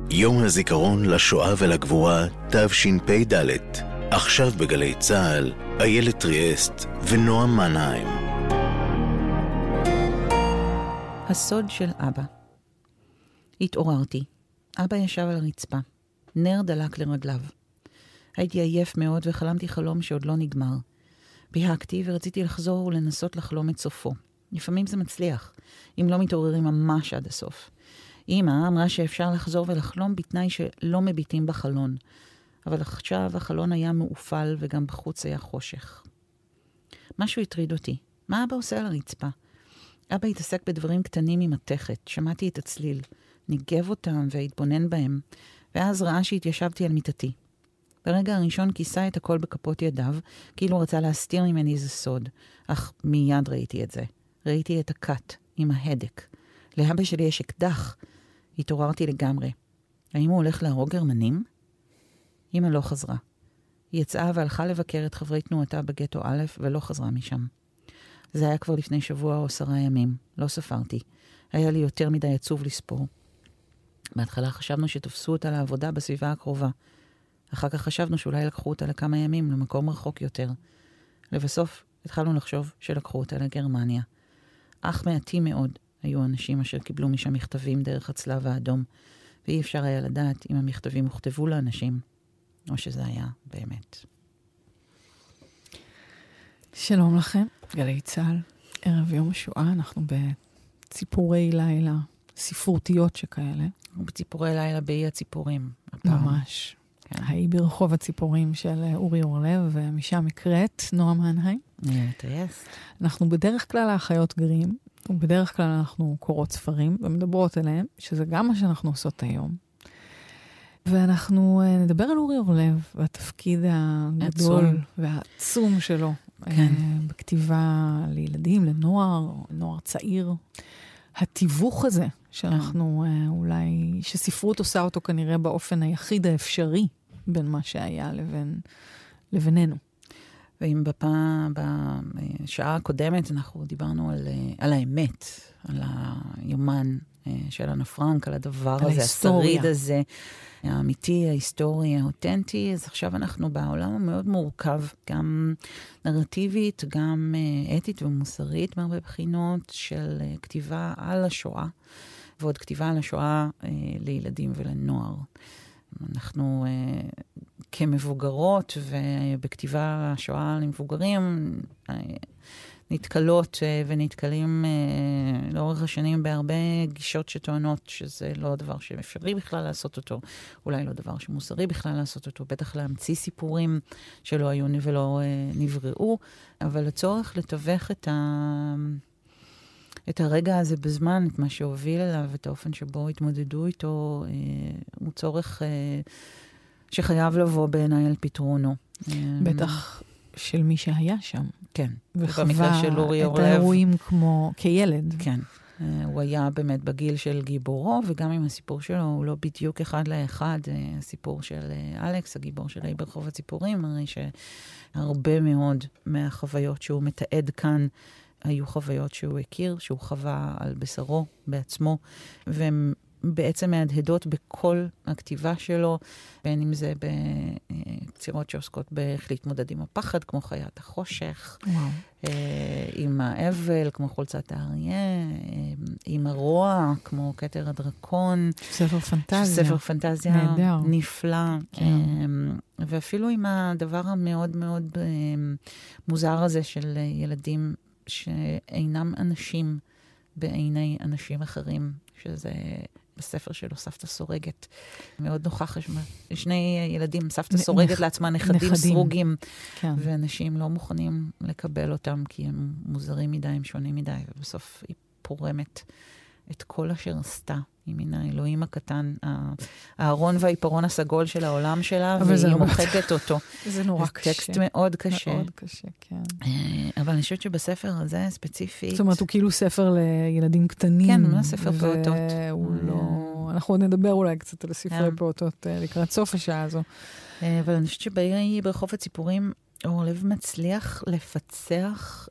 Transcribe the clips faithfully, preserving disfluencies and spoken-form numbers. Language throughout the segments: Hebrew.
יום הזיכרון לשואה ולגבורה תשפ"ד. עכשיו בגלי צה"ל, איילת טריאסט ונועם מנהיים. הסוד של אבא. התעוררתי. אבא ישב על הרצפה. נר דלק לרגליו. הייתי עייף מאוד וחלמתי חלום שעוד לא נגמר. ביהקתי ורציתי לחזור ולנסות לחלום את סופו. לפעמים זה מצליח, אם לא מתעוררים ממש עד הסוף. אמא אמרה שאפשר לחזור ולחלום בתנאי שלא מביטים בחלון. אבל עכשיו החלון היה מאופל וגם בחוץ היה חושך. משהו הטריד אותי. מה אבא עושה על הרצפה? אבא התעסק בדברים קטנים ממתכת. שמעתי את הצליל. ניגב אותם והתבונן בהם. ואז ראה שהתיישבתי על מיטתי. ברגע הראשון כיסה את הכל בכפות ידיו, כאילו רצה להסתיר ממני איזה סוד. אך מיד ראיתי את זה. ראיתי את הקט עם ההדק. לאבא שלי יש אקדח. התעוררתי לגמרי. האם הוא הולך להרוג גרמנים? אמא לא חזרה. היא יצאה והלכה לבקר את חברי תנועתה בגטו א' ולא חזרה משם. זה היה כבר לפני שבוע או עשרה ימים. לא ספרתי. היה לי יותר מדי עצוב לספור. בהתחלה חשבנו שתפסו אותה לעבודה בסביבה הקרובה. אחר כך חשבנו שאולי לקחו אותה לכמה ימים למקום רחוק יותר. לבסוף התחלנו לחשוב שלקחו אותה לגרמניה. אך מעטים מאוד היו אנשים אשר קיבלו משם מכתבים דרך הצלב האדום, ואי אפשר היה לדעת אם המכתבים הוכתבו לאנשים, או שזה היה באמת. שלום לכם, גלי צה"ל. ערב יום השואה, אנחנו בציפורי לילה, ספרותיות שכאלה. בציפורי לילה באי הציפורים. ממש. כן. האי ברחוב הציפורים של אורי אורלב, ומשם הקראת נועם מנהיים. טייס. אנחנו בדרך כלל האחיות גרים, ובדרך כלל אנחנו קוראות ספרים ומדברות אליהם, שזה גם מה שאנחנו עושות היום. ואנחנו נדבר על אורי אורלב, והתפקיד הגדול עצום. והעצום שלו, כן. בכתיבה לילדים, לנוער, נוער צעיר. התיווך הזה, שאנחנו כן. אולי, שספרות עושה אותו כנראה באופן היחיד האפשרי, בין מה שהיה לבין, לבינינו. ואם בפעם, בשעה הקודמת אנחנו דיברנו על, על האמת, על היומן של אנה פרנק, על הדבר על הזה, ההיסטוריה. השריד הזה, האמיתי, ההיסטורי, האותנטי, אז עכשיו אנחנו בעולם המאוד מורכב, גם נרטיבית, גם אתית ומוסרית, מהרבה בחינות של כתיבה על השואה, ועוד כתיבה על השואה לילדים ולנוער. אנחנו uh, כמבוגרות ובכתיבה השואה למבוגרים uh, נתקלות uh, ונתקלים uh, לאורך השנים בהרבה גישות שטוענות שזה לא דבר שאפשרי בכלל לעשות אותו, אולי לא דבר שמוסרי בכלל לעשות אותו, בטח להמציא סיפורים שלא היו ולא uh, נבראו, אבל הצורך לתווך את ה... את הרגע הזה בזמן, את מה שהוביל אליו, את האופן שבו התמודדו איתו, אה, הוא צורך אה, שחייב לבוא בעיניי על פתרונו. בטח של מי שהיה שם. כן. וחווה של אורי את אורלב, האירועים כמו כילד. כן. אה, הוא היה באמת בגיל של גיבורו, וגם עם הסיפור שלו הוא לא בדיוק אחד לאחד. אה, הסיפור של אה, אלכס, הגיבור של האי ברחוב הציפורים, הרי שהרבה מאוד מהחוויות שהוא מתעד כאן, היו חוויות שהוא הכיר, שהוא חווה על בשרו בעצמו, והן בעצם מהדהדות בכל הכתיבה שלו, בין אם זה בקצירות שעוסקות באיך להתמודד עם הפחד, כמו חיית החושך, וואו. עם האבל, כמו חולצת האריה, עם הרוע, כמו כתר הדרקון. ספר פנטזיה. ספר פנטזיה נהדר. נפלא. כן. ואפילו עם הדבר המאוד מאוד מוזר הזה של ילדים, שאינם אנשים בעיני אנשים אחרים, שזה בספר שלו, סבתא סורגת. מאוד נוכח, שני ילדים, סבתא סורגת לעצמה נכדים, נכדים. סרוגים, כן. ואנשים לא מוכנים לקבל אותם, כי הם מוזרים מדי, הם שונים מדי, ובסוף היא פורמת את כל אשר עשתה. היא מן האלוהים הקטן, הארון והעיפרון הסגול של העולם שלה, והיא מוחקת אותו. זה נורא קשה. זה טקסט מאוד קשה. מאוד קשה, כן. אבל אני חושבת שבספר הזה ספציפית... זאת אומרת, הוא כאילו ספר לילדים קטנים. כן, הוא לא ספר פעוטות. והוא לא... אנחנו עוד נדבר אולי קצת על ספרי פעוטות לקראת סוף השעה הזו. אבל אני חושבת שבאי ברחוב הציפורים, אורלב מצליח לפצח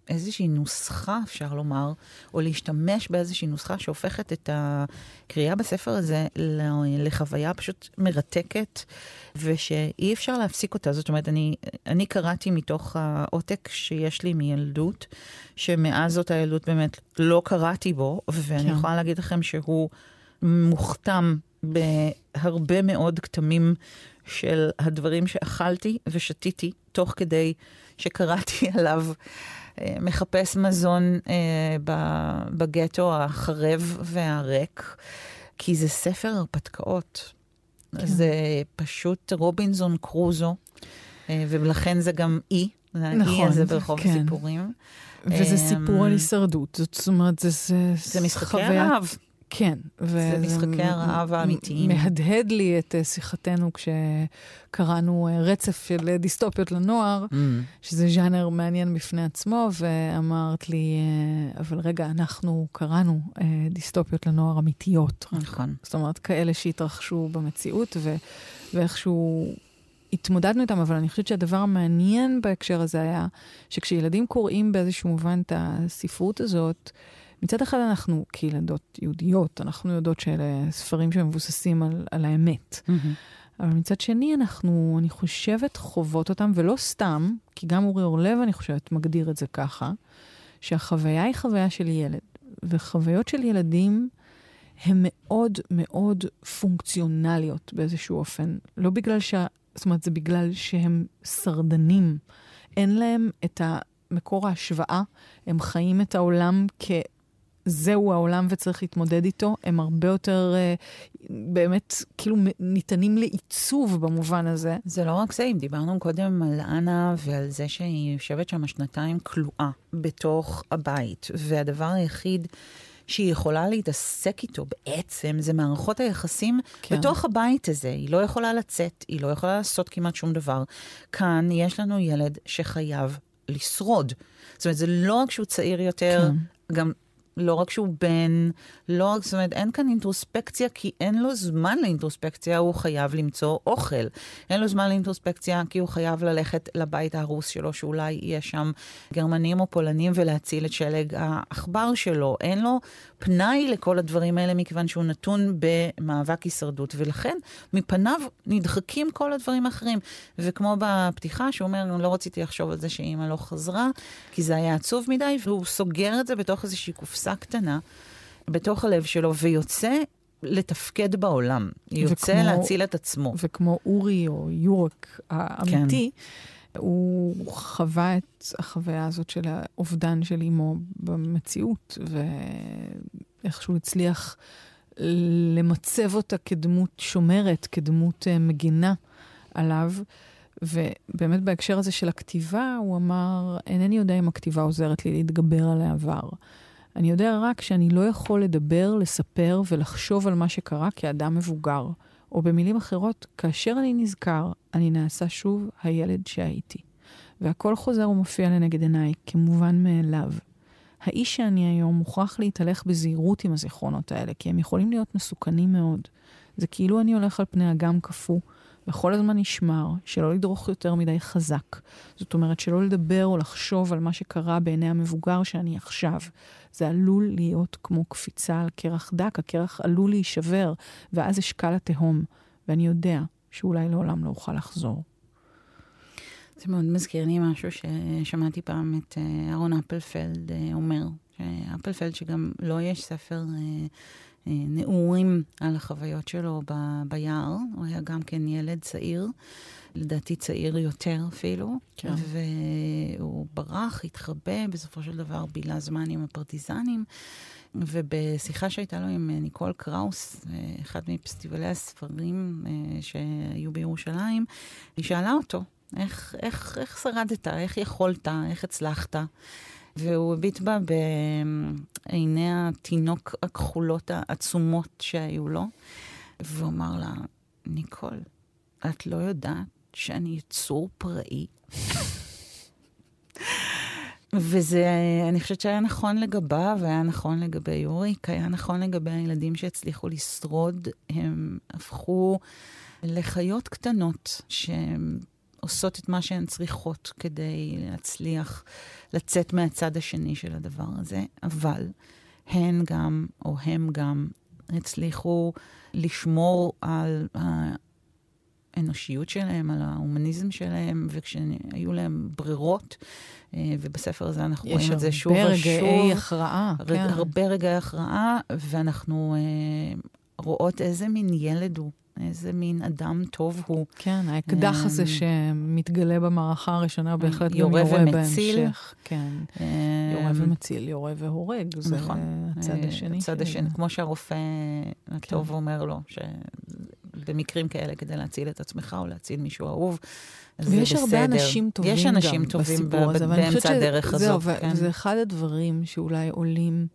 איזושהי נוסחה, אפשר לומר, או להשתמש באיזושהי נוסחה שהופכת את הקריאה בספר הזה לחוויה פשוט מרתקת, ושאי אפשר להפסיק אותה. זאת אומרת, אני, אני קראתי מתוך העותק שיש לי מילדות, שמאז זאת הילדות באמת לא קראתי בו, ואני כן. יכולה להגיד לכם שהוא מוכתם בהרבה מאוד כתמים של הדברים שאכלתי ושתיתי, תוך כדי שקראתי עליו מחפש מזון בגטו החרב והריק, כי זה ספר הרפתקאות. כן. זה פשוט רובינזון קרוזו, ולכן זה גם אי, נכון, האי הזה ברחוב כן. סיפורים. וזה סיפור על הישרדות, זאת אומרת, זה, זה, זה משחקי הרעב. כן. זה משחקי הרעב האמיתיים. מהדהד לי את שיחתנו כשקראנו רצף של דיסטופיות לנוער, mm. שזה ז'אנר מעניין בפני עצמו, ואמרת לי, אבל רגע, אנחנו קראנו דיסטופיות לנוער אמיתיות. נכון. זאת אומרת, כאלה שהתרחשו במציאות, ו- ואיכשהו התמודדנו איתם, אבל אני חושבת שהדבר המעניין בהקשר הזה היה, שכשילדים קוראים באיזשהו מובן את הספרות הזאת, מצד אחד אנחנו כילדות יהודיות, אנחנו יודעות שאלה ספרים שמבוססים על, על האמת. Mm-hmm. אבל מצד שני אנחנו, אני חושבת, חוות אותם, ולא סתם, כי גם אורי אורלב, אני חושבת, מגדיר את זה ככה, שהחוויה היא חוויה של ילד, וחוויות של ילדים הן מאוד מאוד פונקציונליות באיזשהו אופן. לא בגלל שה... זאת אומרת, זה בגלל שהם שרדנים. אין להם את המקור ההשוואה, הם חיים את העולם כ... זהו העולם וצריך להתמודד איתו, הם הרבה יותר uh, באמת כאילו ניתנים לעיצוב במובן הזה. זה לא רק זה, אם דיברנו קודם על אנה ועל זה שהיא יושבת שם שנתיים כלואה בתוך הבית, והדבר היחיד שהיא יכולה להתעסק איתו בעצם זה מערכות היחסים כן. בתוך הבית הזה. היא לא יכולה לצאת, היא לא יכולה לעשות כמעט שום דבר. כאן יש לנו ילד שחייב לשרוד. זאת אומרת, זה לא רק שהוא צעיר יותר, כן. גם לא רק שהוא בן, לא רק, זאת אומרת, אין כאן אינטרוספקציה, כי אין לו זמן לאינטרוספקציה, הוא חייב למצוא אוכל. אין לו זמן לאינטרוספקציה, כי הוא חייב ללכת לבית ההרוס שלו, שאולי יהיה שם גרמנים או פולנים, ולהציל את שלג האחבר שלו. אין לו פנאי לכל הדברים האלה, מכיוון שהוא נתון במאבק הישרדות, ולכן מפניו נדחקים כל הדברים האחרים. וכמו בפתיחה, שהוא אומר, לא רציתי לחשוב על זה שאמא לא חזרה, כי זה היה עצוב מדי, והוא סוגר את זה בתוך איזושהי קופסה קטנה, בתוך הלב שלו, ויוצא לתפקד בעולם. יוצא וכמו, להציל את עצמו. וכמו אורי או יורק האמיתי, כן. הוא חווה את החוויה הזאת של האובדן של אמו במציאות, ואיכשהו הצליח למצב אותה כדמות שומרת, כדמות מגינה עליו, ובאמת בהקשר הזה של הכתיבה, הוא אמר, אינני יודע אם הכתיבה עוזרת לי להתגבר על העבר. אני יודע רק שאני לא יכול לדבר, לספר ולחשוב על מה שקרה כאדם מבוגר. או במילים אחרות, כאשר אני נזכר, אני נעשה שוב הילד שהייתי. והכל חוזר ומופיע לנגד עיניי, כמובן מאליו. האיש שאני היום מוכרח להתהלך בזהירות עם הזיכרונות האלה, כי הם יכולים להיות מסוכנים מאוד. זה כאילו אני הולך על פני אגם קפוא, וכל הזמן נשמר, שלא לדרוך יותר מדי חזק. זאת אומרת, שלא לדבר או לחשוב על מה שקרה בעיני המבוגר שאני עכשיו. זה עלול להיות כמו קפיצה על קרח דק, הקרח עלול להישבר, ואז אשקל התהום, ואני יודע שאולי לעולם לא אוכל לחזור. זה מאוד מזכיר לי משהו ששמעתי פעם את אהרון אפלפלד אומר, אפלפלד שגם לא יש ספר נעורים על החוויות שלו ב- ביער, הוא היה גם כן ילד צעיר, לדעתי צעיר יותר אפילו, כן. והוא ברח, התחבא, בסופו של דבר בילה זמן עם הפרטיזנים, ובשיחה שהייתה לו עם ניקול קראוס, אחד מפסטיבלי הספרים שהיו בירושלים, היא שאלה אותו, איך, איך, איך שרדת, איך יכולת, איך הצלחת? והוא הביט בה בעיני התינוק הכחולות העצומות שהיו לו, והוא אמר לה, ניקול, את לא יודעת שאני יצור פראי? וזה, אני חושבת שהיה נכון לגביו, והיה נכון לגבי יוריק, היה נכון לגבי הילדים שהצליחו לשרוד, הם הפכו לחיות קטנות, שהם עושות את מה שהן צריכות כדי להצליח לצאת מהצד השני של הדבר הזה, אבל הן גם, או הם גם, הצליחו לשמור על האנושיות שלהם, על ההומניזם שלהם, וכשהיו להם ברירות, ובספר הזה אנחנו רואים את זה שוב ושוב. יש הרבה רגעי הכרעה. ר, כן. הרבה רגעי הכרעה, ואנחנו רואות איזה מין ילד הוא. איזה מין אדם טוב הוא. כן, האקדח הזה שמתגלה במערכה הראשונה, בהחלט גם יורה בהמשך. כן, יורה ומציל, יורה והורג. זה הצד השני. הצד השני, כמו שהרופא הטוב אומר לו, שבמקרים כאלה, כדי להציל את עצמך או להציל מישהו אהוב, ויש הרבה אנשים טובים גם יש אנשים טובים באמצע הדרך הזאת. זה אחד הדברים שאולי עולים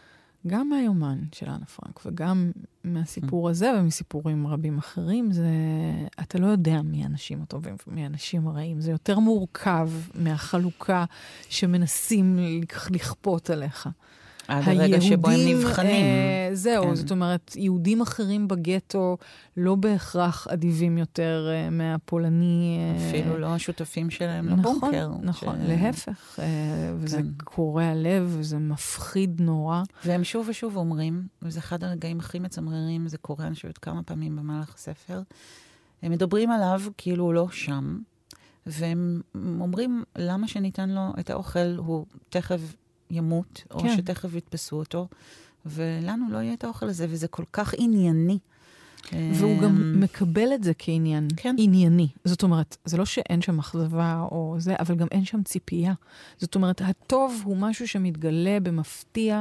גם מהיומן של אנה פרנק, וגם מהסיפור הזה ומסיפורים רבים אחרים, זה, אתה לא יודע מי האנשים הטובים ומי האנשים הרעים. זה יותר מורכב מהחלוקה שמנסים לכפות עליך. עד הרגע שבו הם נבחנים. אה, זהו, כן. זאת אומרת, יהודים אחרים בגטו לא בהכרח אדיבים יותר אה, מהפולני. אה, אפילו לא השותפים שלהם לבונקר. נכון, נכון, ש... להפך. אה, וזה כן. קורע לב, וזה מפחיד נורא. והם שוב ושוב אומרים, וזה אחד הרגעים הכי מצמררים, זה קורה, אני חושבת כמה פעמים במהלך הספר, הם מדברים עליו כאילו הוא לא שם, והם אומרים, למה שניתן לו את האוכל, הוא תכף ימות, או כן. שתכף יתפסו אותו, ולנו לא יהיה את האוכל הזה, וזה כל כך ענייני. והוא גם מקבל את זה כעניין, כן. ענייני. זאת אומרת, זה לא שאין שם אכזבה או זה, אבל גם אין שם ציפייה. זאת אומרת, הטוב הוא משהו שמתגלה במפתיע,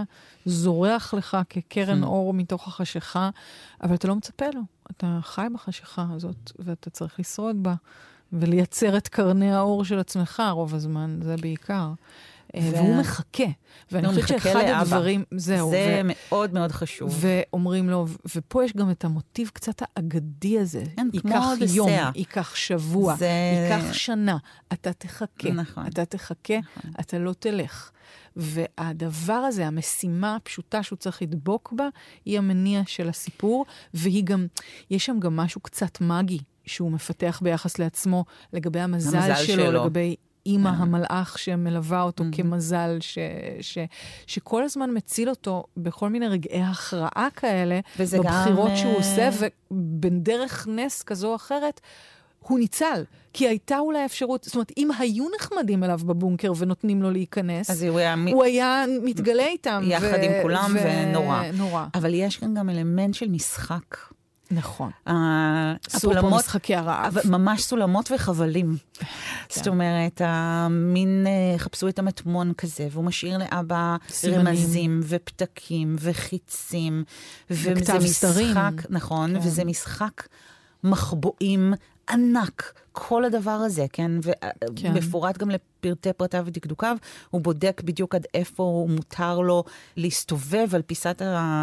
זורח לך כקרן אור מתוך החשיכה, אבל אתה לא מצפה לו. אתה חי בחשיכה הזאת, ואתה צריך לשרוד בה, ולייצר את קרני האור של עצמך רוב הזמן, זה בעיקר. והוא מחכה. ואני חושבת שאחד הדברים, זהו. זה מאוד מאוד חשוב. ואומרים לו, ופה יש גם את המוטיב קצת האגדי הזה. ייקח יום, ייקח שבוע, ייקח שנה. אתה תחכה. אתה תחכה, אתה לא תלך. והדבר הזה, המשימה הפשוטה שהוא צריך לדבוק בה, היא המניע של הסיפור, והיא גם, יש שם גם משהו קצת מגי, שהוא מפתח ביחס לעצמו, לגבי המזל שלו, לגבי אימא המלאך שמלווה אותו כמזל, ש, ש, שכל הזמן מציל אותו בכל מיני רגעי הכרעה כאלה, בבחירות גם... שהוא עושה, ובדרך נס כזו או אחרת, הוא ניצל. כי הייתה אולי אפשרות, זאת אומרת, אם היו נחמדים אליו בבונקר ונותנים לו להיכנס, אז הוא היה, הוא היה מתגלה איתם. יחד ו... עם כולם ו... ונורא. נורא. אבל יש כאן גם אלמנט של משחק. נכון. סולמות, משחקי הרעב. ממש סולמות וחבלים. זאת אומרת, המין חפשו את המטמון כזה, והוא משאיר לאבא רמזים ופתקים וחיצים. וכתב סתרים. נכון, וזה משחק מחבואים ענק, כל הדבר הזה, כן? ומפורט גם לפרטי פרטיו ודקדוקיו, הוא בודק בדיוק עד איפה הוא מותר לו להסתובב על פיסת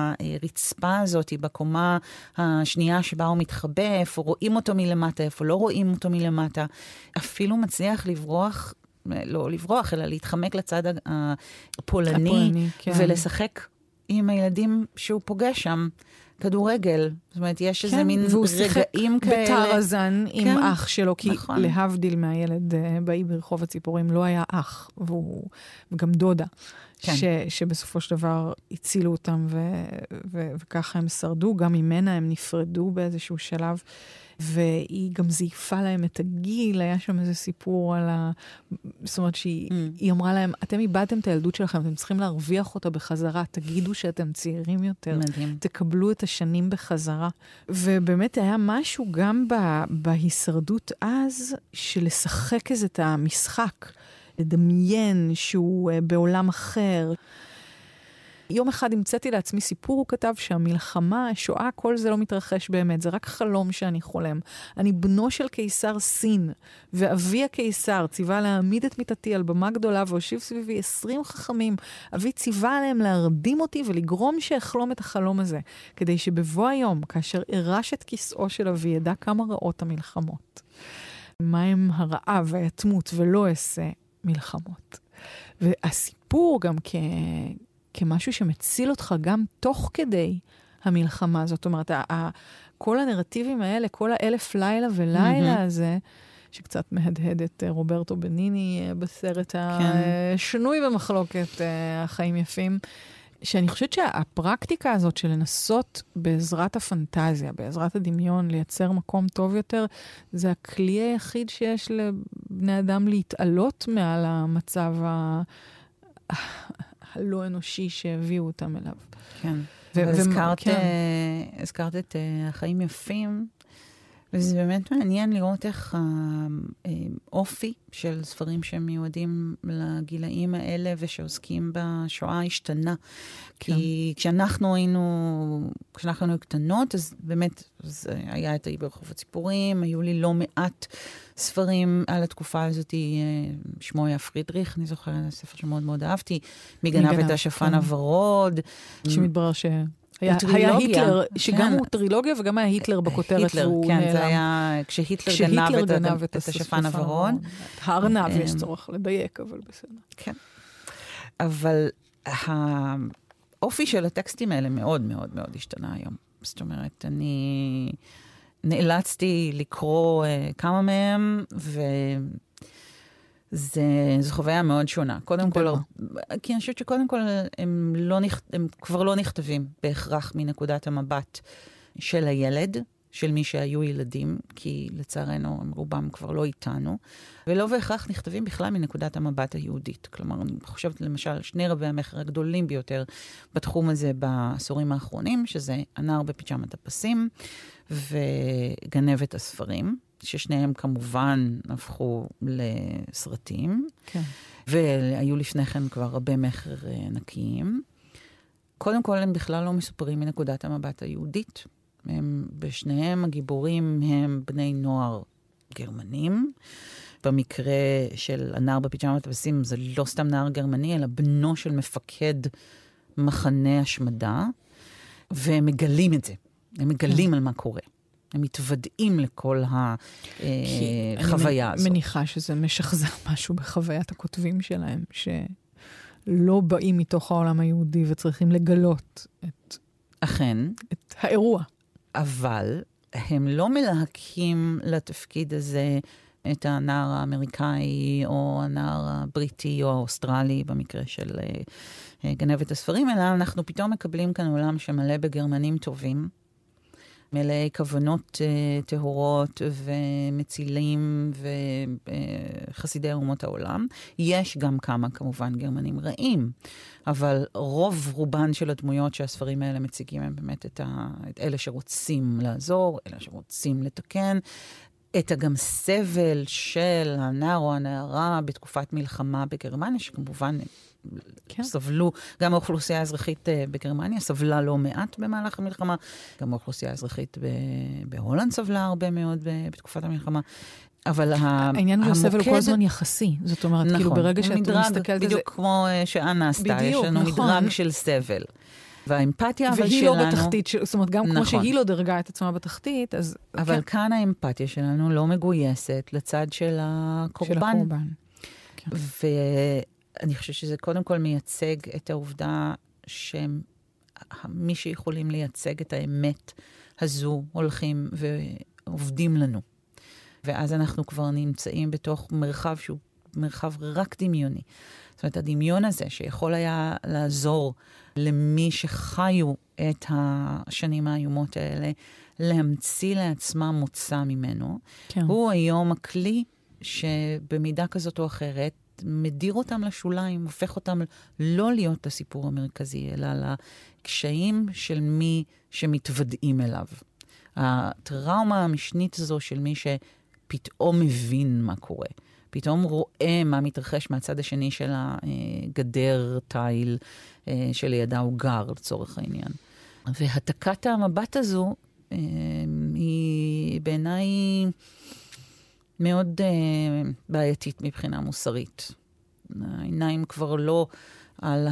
הרצפה הזאת, בקומה השנייה שבה הוא מתחבא, איפה רואים אותו מלמטה, איפה לא רואים אותו מלמטה. אפילו מצליח לברוח, לא לברוח, אלא להתחמק לצד הפולני, הפולני כן. ולשחק עם הילדים שהוא פוגש שם. כדורגל. זאת אומרת, יש איזה מין רגעים כאלה. בטרזן עם אח שלו, כי להבדיל מהילד באי ברחוב הציפורים, לא היה אח, והוא גם דודה, שבסופו של דבר הצילו אותם, וככה הם שרדו, גם ממנה הם נפרדו באיזשהו שלב, והיא גם זייפה להם את הגיל, היה שם איזה סיפור על ה... זאת אומרת שהיא אמרה להם, אתם איבדתם את הילדות שלכם, אתם צריכים להרוויח אותה בחזרה, תגידו שאתם צעירים יותר, מדהים. תקבלו את השנים בחזרה. ובאמת היה משהו גם בהישרדות אז, של לשחק איזה את המשחק, לדמיין שהוא בעולם אחר. יום אחד המצאתי לעצמי סיפור, הוא כתב שהמלחמה, השואה, כל זה לא מתרחש באמת, זה רק חלום שאני חולם. אני בנו של קיסר סין, ואבי הקיסר ציווה להעמיד את מיטתי על במה גדולה, והושיב סביבי עשרים חכמים. אבי ציווה עליהם להרדים אותי ולגרום שאחלום את החלום הזה, כדי שבבוא היום, כאשר ארש את כיסאו של אבי, ידע כמה רעות המלחמות. מהם הרעב והיתמות ולא אעשה מלחמות. והסיפור גם כ... כמשהו שמציל אותך גם תוך כדי המלחמה. זאת אומרת, ה- ה- כל הנרטיבים האלה, כל האלף לילה ולילה הזה, שקצת מהדהד את רוברטו בניני בסרט השנוי במחלוקת החיים יפים, שאני חושבת שהפרקטיקה הזאת של לנסות בעזרת הפנטזיה, בעזרת הדמיון, לייצר מקום טוב יותר, זה הכלי היחיד שיש לבני אדם להתעלות מעל המצב ה... הלא אנושי שהביאו אותם אליו. כן. והזכרת את החיים יפים, וזה באמת מעניין לראות איך האופי של ספרים שמיועדים לגילאים האלה ושעוסקים בשואה השתנה. כי כשאנחנו היינו, כשאנחנו היינו קטנות, אז באמת זה היה את ברחוב הציפורים, היו לי לא מעט ספרים על התקופה הזאת, שמו היה פרידריך, אני זוכרת, ספר שמאוד מאוד אהבתי, מי גנב את השפן הוורוד. שמתברר ש... היה, היה היטלר, שגם הוא טרילוגיה וגם היה היטלר בכותרת. היטלר, כן, זה היה כשהיטלר גנב, גנב את, את השפן הוורוד. הארנב יש צורך לדייק, אבל בסדר. כן. אבל האופי של הטקסטים האלה מאוד מאוד מאוד השתנה היום. זאת אומרת, אני נאלצתי לקרוא כמה מהם, ו... זה, זו חוויה מאוד שונה. קודם כל, כי אני חושבת שקודם כל הם, לא נכ... הם כבר לא נכתבים בהכרח מנקודת המבט של הילד, של מי שהיו ילדים, כי לצערנו הם רובם כבר לא איתנו, ולא בהכרח נכתבים בכלל מנקודת המבט היהודית. כלומר, אני חושבת למשל שני רבי המחר הגדולים ביותר בתחום הזה בעשורים האחרונים, שזה הנער בפיג'מת הפסים וגנבת הספרים. ששניהם כמובן הפכו לסרטים, כן. והיו לפני כן כבר רבי מחר ענקיים. קודם כל, הם בכלל לא מסופרים מנקודת המבט היהודית. הם, בשניהם הגיבורים הם בני נוער גרמנים. במקרה של הנער בפיג'מת הפסים, זה לא סתם נער גרמני, אלא בנו של מפקד מחנה השמדה, והם מגלים את זה. הם מגלים כן. על מה קורה. הם מתוודעים לכל החוויה הזאת. אני מניחה שזה משחזר משהו בחוויית הכותבים שלהם, שלא באים מתוך העולם היהודי וצריכים לגלות את, אכן, את האירוע. אבל הם לא מלהקים לתפקיד הזה את הנער האמריקאי או הנער הבריטי או האוסטרלי במקרה של גנבת הספרים, אלא אנחנו פתאום מקבלים כאן עולם שמלא בגרמנים טובים, מלאי כוונות uh, טהורות ומצילים וחסידי אומות העולם. יש גם כמה כמובן גרמנים רעים, אבל רוב רובן של הדמויות שהספרים האלה מציגים הם באמת את, ה, את אלה שרוצים לעזור, אלה שרוצים לתקן, את הגם סבל של הנער או הנערה בתקופת מלחמה בגרמניה, שכמובן כן. סבלו, גם האוכלוסייה האזרחית בגרמניה סבלה לא מעט במהלך המלחמה, גם האוכלוסייה האזרחית בהולנד סבלה הרבה מאוד בתקופת המלחמה. אבל העניין הוא הסבל הוא כל הזמן יחסי. זאת אומרת, נכון, כאילו ברגע שאתה מסתכל על זה... בדיוק כמו שאנה עשתה, יש לנו נכון. מדרג של סבל. והאמפתיה אבל והיא שלנו... והיא לא בתחתית, זאת אומת, גם נכון. כמו שהיא לא דרגה את עצמה בתחתית, אז... אבל כן. כאן האמפתיה שלנו לא מגויסת לצד של הקורבן. של הקורבן. כן. ואני חושבת שזה קודם כל מייצג את העובדה שמי שיכולים לייצג את האמת הזו הולכים ועובדים לנו. ואז אנחנו כבר נמצאים בתוך מרחב שהוא מרחב רק דמיוני. זאת אומרת, הדמיון הזה שיכול היה לעזור למי שחיו את השנים האיומות האלה, להמציא לעצמם מוצא ממנו, כן. הוא היום הכלי שבמידה כזאת או אחרת מדיר אותם לשוליים, הופך אותם לא להיות הסיפור המרכזי, אלא לקשיים של מי שמתוודעים אליו. הטראומה המשנית הזו של מי שפתאום מבין מה קורה. פתאום רואה מה מתרחש מהצד השני של הגדר תיל שלידה הוא גר, לצורך העניין. והתקת המבט הזו היא בעיניי מאוד בעייתית מבחינה מוסרית. העיניים כבר לא על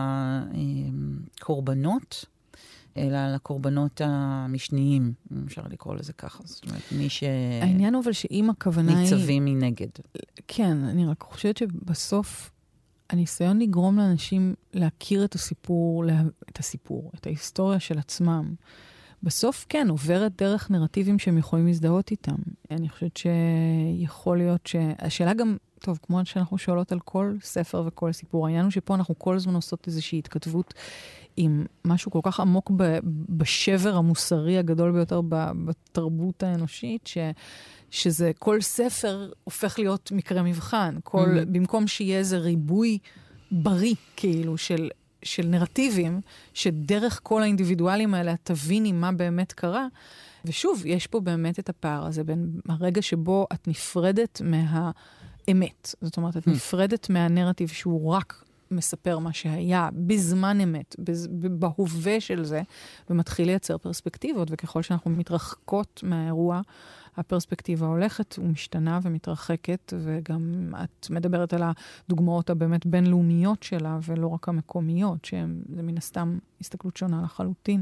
הקורבנות, אלא על הקורבנות המשניים, אם אפשר לקרוא לזה ככה. זאת אומרת, מי ש... העניין הוא אבל שאם הכוונה היא... ניצבים מנגד. כן, אני רק חושבת שבסוף הניסיון לגרום לאנשים להכיר את הסיפור, לה... את הסיפור, את ההיסטוריה של עצמם, בסוף כן, עוברת דרך נרטיבים שהם יכולים להזדהות איתם. אני חושבת שיכול להיות ש... השאלה גם, טוב, כמו שאנחנו שואלות על כל ספר וכל סיפור, העניין הוא שפה אנחנו כל הזמן עושות איזושהי התכתבות עם משהו כל כך עמוק ב... בשבר המוסרי הגדול ביותר בתרבות האנושית, ש... שזה כל ספר הופך להיות מקרה מבחן. כל... Mm-hmm. במקום שיהיה איזה ריבוי בריא, כאילו, של... של נרטיבים, שדרך כל האינדיבידואלים האלה תביני מה באמת קרה. ושוב, יש פה באמת את הפער הזה בין הרגע שבו את נפרדת מהאמת. זאת אומרת, את נפרדת מהנרטיב שהוא רק מספר מה שהיה בזמן אמת, בהווה של זה, ומתחיל לייצר פרספקטיבות, וככל שאנחנו מתרחקות מהאירוע, הפרספקטיבה הולכת ומשתנה ומתרחקת, וגם את מדברת על הדוגמאות הבאמת בינלאומיות שלה, ולא רק המקומיות, שהן מן הסתם הסתכלות שונה לחלוטין.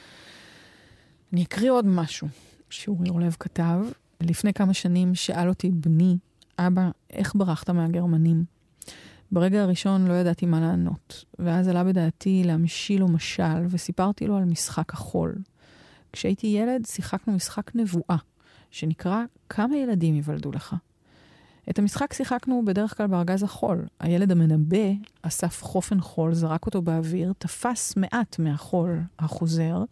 אני אקריא עוד משהו שאורי אורלב כתב. לפני כמה שנים שאל אותי בני, אבא, איך ברחת מהגרמנים? ברגע הראשון לא ידעתי מה לענות, ואז עלה בדעתי להמשיל לו משל, וסיפרתי לו על משחק החול. כשהייתי ילד, שיחקנו משחק נבואה, שנקרא כמה ילדים יוולדו לך. את המשחק שיחקנו בדרך כלל בארגז החול. הילד המנבא אסף חופן חול, זרק אותו באוויר, תפס מעט מהחול החוזר,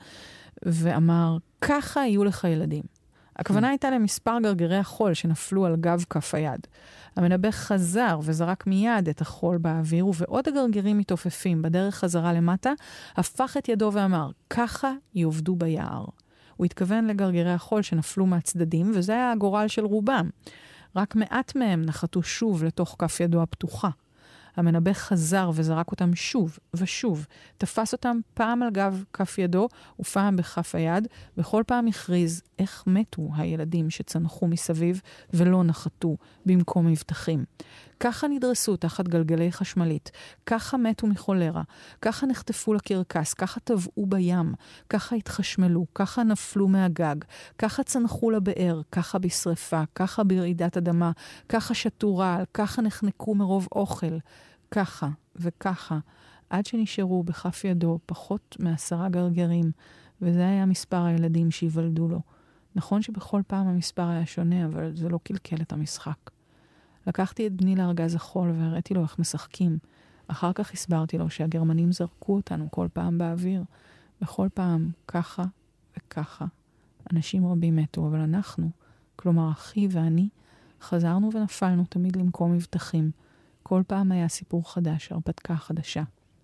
ואמר, ככה יהיו לך ילדים. הכוונה הייתה למספר גרגרי החול שנפלו על גב כף היד. המנבא חזר וזרק מיד את החול באוויר, ובעוד הגרגרים מתעופפים בדרך חזרה למטה, הפך את ידו ואמר, ככה יעבדו ביער. הוא התכוון לגרגרי החול שנפלו מהצדדים, וזה היה הגורל של רובם. רק מעט מהם נחתו שוב לתוך כף ידו הפתוחה. המנבא חזר וזרק אותם שוב ושוב, תפס אותם פעם על גב כף ידו ופעם בכף היד, וכל פעם הכריז איך מתו הילדים שצנחו מסביב ולא נחתו במקום מבטחים. ככה נדרסו תחת גלגלי חשמלית, ככה מתו מחולרה, ככה נחטפו לקרקס, ככה טבעו בים, ככה התחשמלו, ככה נפלו מהגג, ככה צנחו לבאר, ככה בשריפה, ככה ברעידת אדמה, ככה שתו רעל, ככה נחנקו מרוב אוכל, ככה וככה, עד שנשארו בכף ידו פחות מעשרה גרגרים, וזה היה מספר הילדים שיוולדו לו. נכון שבכל פעם המספר היה שונה, אבל זה לא קלקל את המשחק. לקחתי את בני לארגז החול והראיתי לו איך משחקים. אחר כך הסברתי לו שהגרמנים זרקו אותנו כל פעם באוויר. בכל פעם ככה וככה. אנשים רבים מתו, אבל אנחנו, כלומר אחי ואני, חזרנו ונפלנו תמיד למקום מבטחים. כל פעם היה סיפור חדש, הרפתקה חדשה.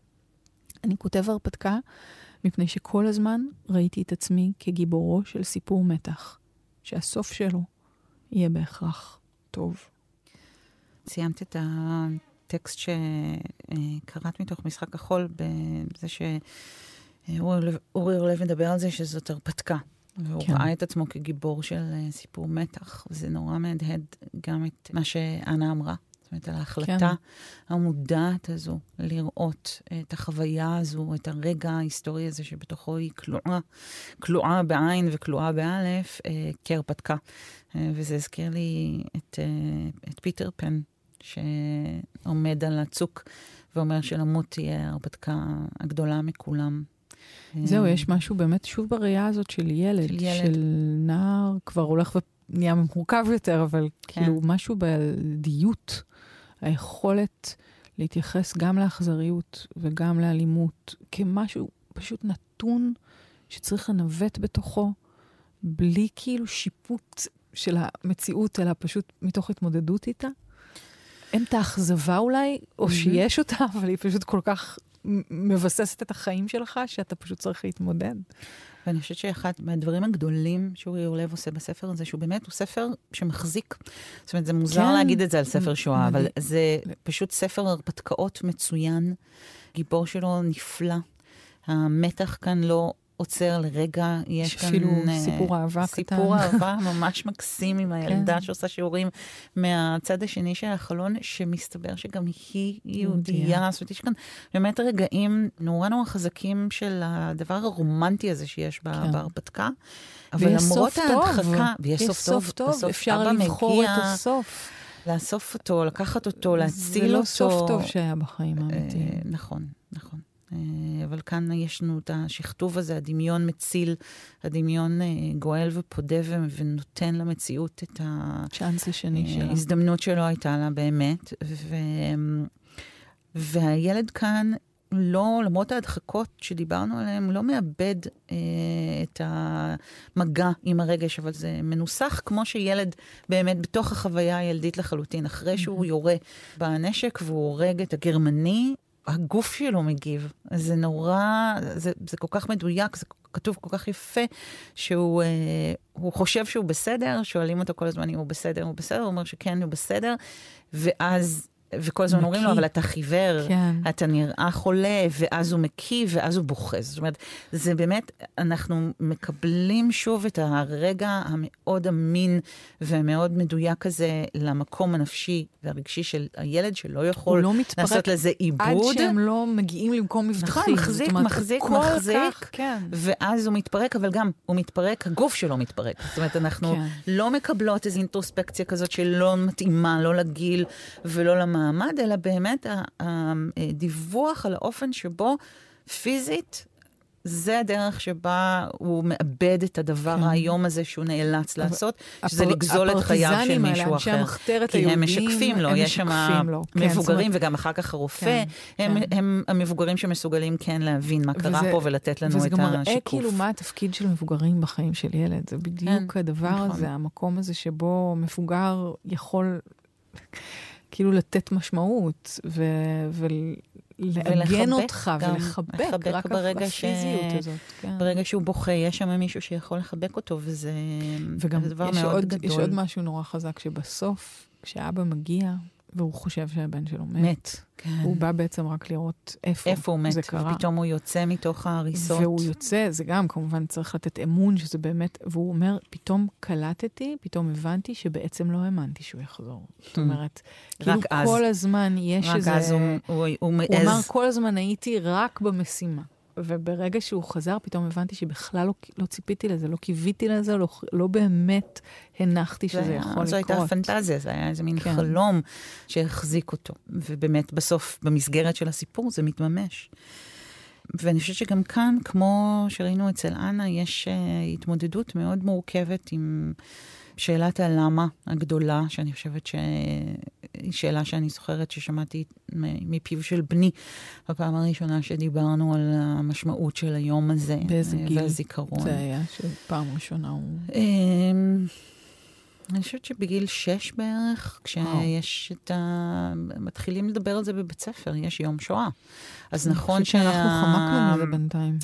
אני כותב הרפתקה מפני שכל הזמן ראיתי את עצמי כגיבורו של סיפור מתח, שהסוף שלו יהיה בהכרח טוב. סיימת את הטקסט שקראת מתוך משחק החול, בזה שאורי אורלב מדבר על זה שזאת הרפתקה. והוא כן. ראה את עצמו כגיבור של סיפור מתח, וזה נורא מהדהד גם את מה שאנה אמרה. זאת אומרת, על ההחלטה כן. המודעת הזו, לראות את החוויה הזו, את הרגע ההיסטורי הזה שבתוכו היא כלואה, כלואה בעין וכלואה באלף, אה, כהרפתקה. אה, וזה הזכיר לי את, אה, את פיטר פן, שעומד על הצוק ואומר שלמות תהיה ההרפתקה הגדולה מכולם. זהו, יש משהו באמת שוב בראייה הזאת של ילד, של, ילד. של נער, כבר הולך ונהיה מורכב יותר, אבל כן. כאילו משהו בילדיות, היכולת להתייחס גם לאכזריות וגם לאלימות, כמשהו פשוט נתון שצריך לנווט בתוכו, בלי כאילו שיפוט של המציאות, אלא פשוט מתוך התמודדות איתה. אין את האכזבה אולי, או שיש אותה, אבל היא פשוט כל כך מבססת את החיים שלך, שאתה פשוט צריך להתמודד. ואני חושבת שאחד מהדברים הגדולים שאורי אורלב עושה בספר הזה, שהוא באמת, הוא ספר שמחזיק. זאת אומרת, זה מוזר כן. להגיד את זה על ספר שואה, אבל זה פשוט ספר הרפתקאות מצוין. גיבור שלו נפלא. המתח כאן לא עוצר לרגע. יש כאן אפילו סיפור אהבה קטן. סיפור אהבה ממש מקסים עם הילדה שעושה שיעורים מהצד השני של החלון, שמסתבר שגם היא יהודייה. זאת אומרת, יש כאן באמת רגעים נורא נורא חזקים של הדבר הרומנטי הזה שיש בהרפתקה. אבל למרות ההדחקה, ויש סוף טוב, אפשר לבחור את הסוף. לאסוף אותו, לקחת אותו, להציל אותו. זה לא סוף טוב שהיה בחיים האמיתיים. נכון, נכון. אבל כאן יש לנו את השכתוב הזה, הדמיון מציל, הדמיון גואל ופודה ונותן למציאות את הצ'אנס השני שלה. ההזדמנות שלו הייתה לה באמת. ו... והילד כאן, לא, למרות ההדחקות שדיברנו עליהן, לא מאבד אה, את המגע עם הרגש, אבל זה מנוסח כמו שילד באמת בתוך החוויה הילדית לחלוטין. אחרי שהוא יורה בנשק והוא הורג את הגרמני, הגוף שלו מגיב. זה נורא, זה, זה כל כך מדויק, זה כתוב כל כך יפה, שהוא אה, הוא חושב שהוא בסדר, שואלים אותו כל הזמן אם הוא בסדר, הוא בסדר, הוא אומר שכן, הוא בסדר, ואז... וכל הזמן אומרים לו, אבל אתה חיוור, כן. אתה נראה חולה, ואז הוא מקיא, ואז הוא בוחז. זאת אומרת, זה באמת, אנחנו מקבלים שוב את הרגע המאוד אמין, ומאוד מדויק הזה, למקום הנפשי והרגשי של הילד, שלא יכול לא לעשות לזה עיבוד. עד שהם לא מגיעים למקום מבטחים. נכון, מחזיק, אומרת, מחזיק, מחזיק, כך, כן. ואז הוא מתפרק, אבל גם הוא מתפרק, הגוף שלו מתפרק. זאת אומרת, אנחנו כן. לא מקבלות איזו אינטרוספקציה כזאת, שלא מתאימה, לא לגיל ולא למעמד. מעמד, אלא באמת הדיווח על האופן שבו פיזית, זה הדרך שבה הוא מאבד את הדבר היום הזה שהוא נאלץ לעשות, שזה לגזול את חייו של מישהו אחר. כי הם משקפים לו, יש שם מבוגרים, וגם אחר כך הרופא, הם המבוגרים שמסוגלים כן להבין מה קרה פה ולתת לנו את השיקוף. וזה גם מראה כאילו מה התפקיד של מבוגרים בחיים של ילד. זה בדיוק הדבר הזה, המקום הזה שבו מבוגר יכול... כאילו לתת משמעות, ולעגן אותך, ולחבק, רק הפיזיות הזאת. ברגע שהוא בוכה, יש שם מישהו שיכול לחבק אותו, וזה דבר מאוד גדול. יש עוד משהו נורא חזק, שבסוף, כשאבא מגיע, והוא חושב שהבן שלו מת. מת, כן. הוא בא בעצם רק לראות איפה, איפה הוא מת, ופתאום הוא יוצא מתוך ההריסות. והוא יוצא, זה גם כמובן צריך לתת אמון שזה באמת, והוא אומר, פתאום קלטתי, פתאום הבנתי שבעצם לא האמנתי שהוא יחזור. זאת אומרת, כאילו כל הזמן יש איזה... רק אז הוא מעז. הוא אמר, כל הזמן הייתי רק במשימה. וברגע שהוא חזר, פתאום הבנתי שבכלל לא, לא ציפיתי לזה, לא קיוויתי לזה, לא, לא באמת הנחתי שזה יכול לקרות. זו הייתה פנטזיה, זה היה איזה מין כן. חלום שהחזיק אותו. ובאמת בסוף, במסגרת של הסיפור, זה מתממש. ואני חושבת שגם כאן, כמו שראינו אצל אנה, יש uh, התמודדות מאוד מורכבת עם שאלת הלמה הגדולה, שאני חושבת שהיא שאלה שאני זוכרת ששמעתי מפיו של בני, בפעם הראשונה שדיברנו על המשמעות של היום הזה. באיזה גיל והזיכרון. זה היה שפעם ראשונה הוא... אני חושבת שבגיל שש בערך, כשיש את ה... מתחילים לדבר על זה בבית ספר, יש יום שואה. אז נכון שה... שאנחנו חמקנו מזה בינתיים.